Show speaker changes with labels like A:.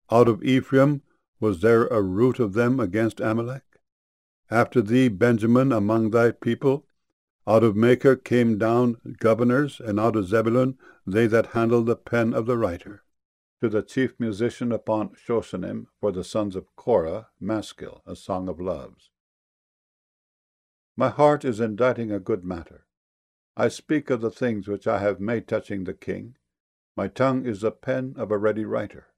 A: Out of Ephraim was there a root of them against Amalek? After thee, Benjamin, among thy people, out of Machir came down governors, and out of Zebulun they that handle the pen of the writer. To the chief musician upon Shoshanim, for the sons of Korah, Maskil, a song of loves. My heart is inditing a good matter. I speak of the things which I have made touching the king. My tongue is the pen of a ready writer.